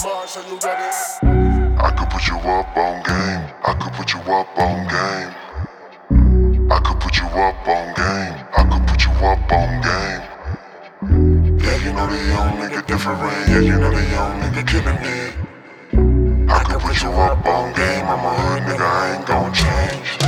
I could put you up on game. I could put you up on game. I could put you up on game. I could put you up on game. Yeah, you know the young nigga different. Yeah, you know the young nigga killing me. I could put you up on game. I'm a hood nigga, I ain't gon' change.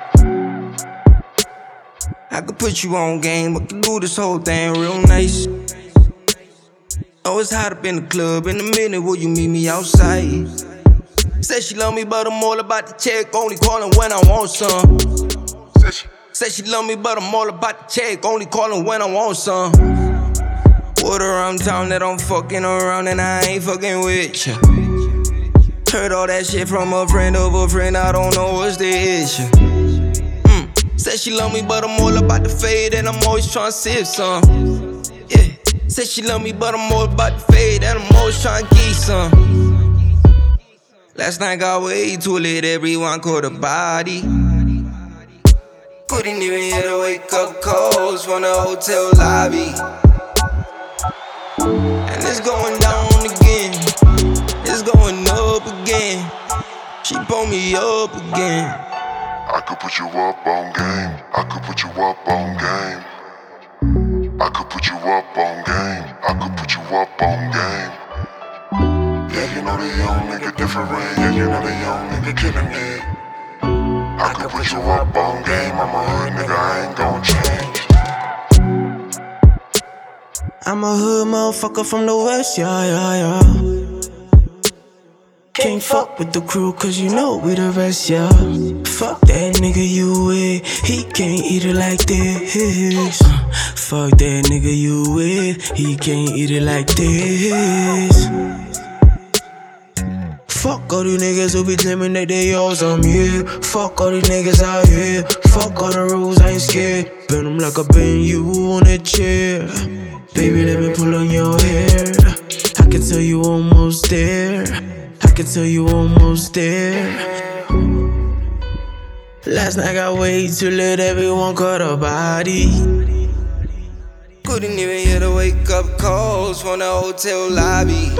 I could put you on game, but can do this whole thing real nice. Oh, it's hot up in the club. In a minute, will you meet me outside? Said she love me, but I'm all about the check. Only calling when I want some. Said she love me, but I'm all about the check. Only calling when I want some. Word around town that I'm fucking around and I ain't fucking with ya. Heard all that shit from a friend of a friend, I don't know what's the issue. Said she love me, but I'm all about the fade and I'm always tryna sip some. Yeah. Said she love me, but I'm all about the fade and I'm always tryna get some. Last night got way too late, everyone caught a body. Couldn't even hear the wake up calls from the hotel lobby. And it's going down again, it's going up again. She pulled me up again. I could put you up on game. I could put you up on game. I could put you up on game. I could put you up on game. Yeah, you know the young nigga different. Yeah, you know the young nigga killing me. I could put you up on game. I'm a hood nigga, I ain't gon' change. I'm a hood motherfucker from the west, yeah. Can't fuck with the crew cause you know we the best, yeah. Fuck that nigga you with, he can't eat it like this. Fuck that nigga you with, he can't eat it like this. Fuck all these niggas who be claiming that they yours, I'm here. Fuck all these niggas out here, fuck all the rules, I ain't scared. Bend them like I bend you on a chair. Baby, let me pull on your hair. I can tell you almost there. I can tell you almost there. Last night got way too late, everyone caught a body. Couldn't even hear the wake up calls from the hotel lobby.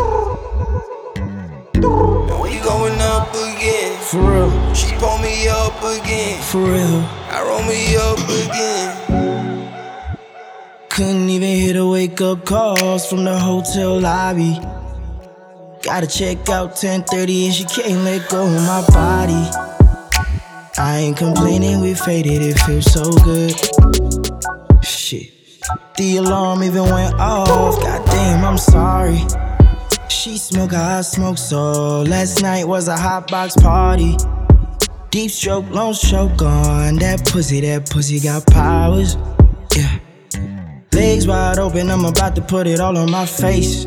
And we going up again. For real. She pulled me up again. For real. I roll me up again. Couldn't even hear the wake up calls from the hotel lobby. Gotta check out 10:30 and she can't let go of my body. I ain't complaining, we faded, it feels so good. Shit. The alarm even went off, goddamn, I'm sorry. She smoke, I smoke, so last night was a hot box party. Deep stroke, long stroke on that pussy got powers. Yeah. Legs wide open, I'm about to put it all on my face.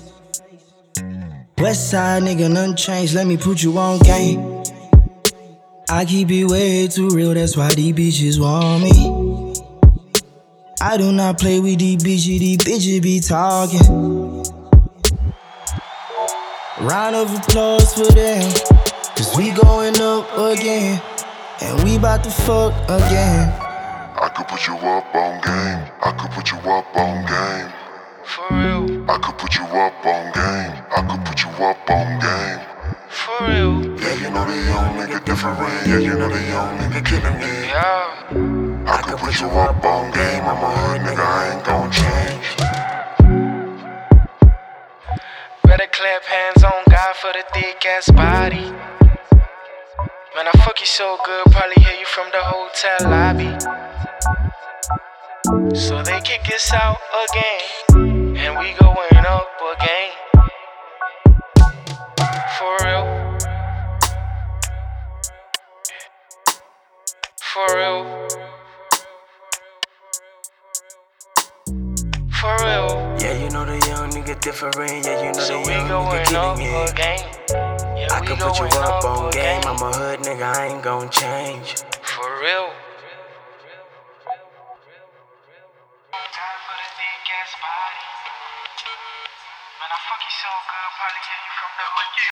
West side nigga, nothing changed, let me put you on game. I keep it way too real, that's why these bitches want me. I do not play with these bitches be talking. Round of applause for them, cause we going up again. And we bout to fuck again. I could put you up on game. I could put you up on game. For real. I could put you up on game. I could put you up on game. For real. Yeah, you know the young nigga different. Yeah, you know the young nigga killing me. Yeah. I could put you up on game. I'm a hood nigga, I ain't gon' change. Better clap hands on God for the thick ass body. Man, I fuck you so good, probably hear you from the hotel lobby. So they kick us out again, and we going up again. For real. For real. For real. Yeah, you know the young nigga different, yeah, you know So the we young going nigga up killing it. again. Yeah, I we can put you going up on again. game, I'm a hood nigga, I ain't gon' change. For real. Man, I fuck you so good, probably hear you from the